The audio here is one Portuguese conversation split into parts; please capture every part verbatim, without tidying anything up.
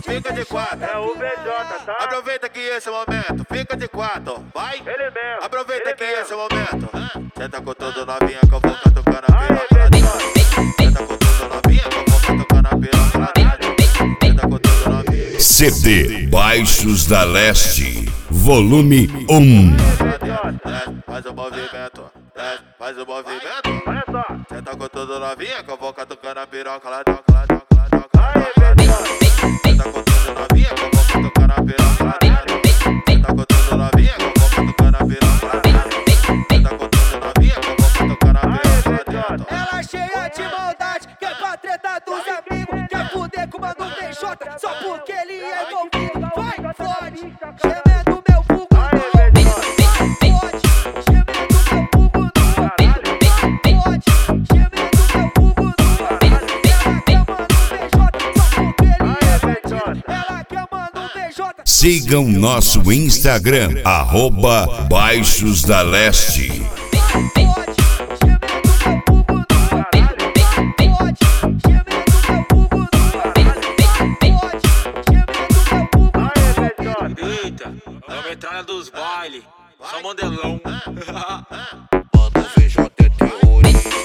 fica de quatro. É o V J, tá? Aproveita que esse momento, fica de quatro, vai. Ele mesmo. Aproveita ele que mesmo. esse momento. Senta com tudo novinha que eu vou catucando a piroca lá dentro. Senta com tudo novinha que eu vou catucando a piroca lá dentro. Senta com tudo novinha. C D Baixos da Leste, volume um. Faz o movimento, desce, faz o movimento. Olha só. Senta com tudo novinha que eu vou catucando a piroca lá dentro, lá dentro, lá dentro, lá dentro. Senta com tudo novinha que eu vou catucando a piroca lá dentro. Senta com tudo novinha que eu vou catucando a piroca lá dentro. Senta com tudo novinha que eu vou catucando a piroca lá dentro. Ela cheia de maldade, quer pra treta dos amigos, quer fuder com o mano P J, só porque ele é envolvido. Vai, fode, gemendo meu vulgo no ouvido. Vai, fode, gemendo meu vulgo no ouvido. Vai, fode, gemendo meu vulgo no ouvido. Ela quer mano P J, só porque ele é bandido. Ela quer mano P J. Sigam nosso Instagram, arroba Baixos da Leste. Eita, é a metralha dos bailes, só modelão. Mano, V J é terrorista.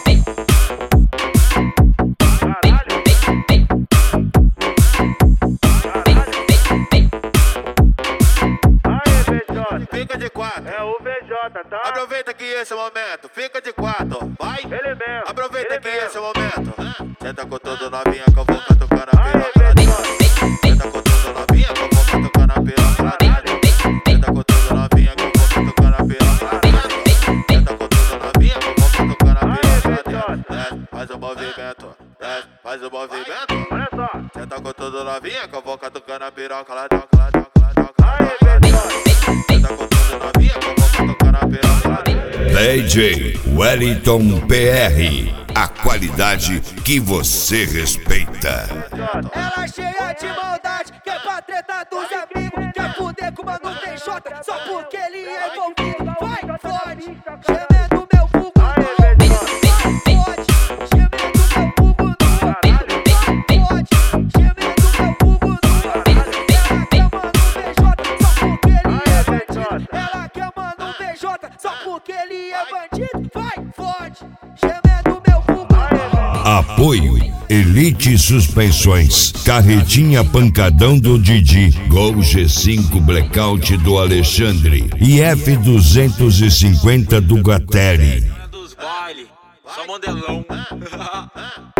Fica de quatro. É o V J, tá? Aproveita que esse momento, fica de quatro, vai. Ele mesmo. Aproveita ele que mesmo. esse momento. Senta com tudo novinha que eu vou catucando a piroca lá dentro. Senta com tudo novinha que eu vou catucando a piroca lá dentro. Senta com tudo novinha que eu vou catucando a piroca lá dentro. Senta com tudo novinha que eu vou catucando a piroca lá dentro. Desce, faz o movimento, desce, faz o movimento. Olha só. Senta com tudo novinha que eu vou catucando a piroca lá dentro, lá dentro, lá dentro, lá dentro. Senta com tudo novinha que eu vou catucando a piroca lá dentro. D J Wellington P R, a qualidade que você respeita. Ela cheia de maldade, quer pra treta dos amigos, quer fuder com o mano P J, só porque ele é envolvido. Vai, fode, gemendo meu vulgo no ouvido. Vai, fode, gemendo meu vulgo no ouvido. Vai, fode, gemendo meu vulgo no ouvido. Ela quer mano P J, só porque ele é bandido. Ela quer mano P J, só porque ele é bandido. Vai, fode, gemendo meu vulgo no ouvido. Apoio Elite Suspensões, Carretinha Pancadão do Didi, Gol G cinco Blackout do Alexandre e F duzentos e cinquenta do Gateri. Dos bailes, só modelão.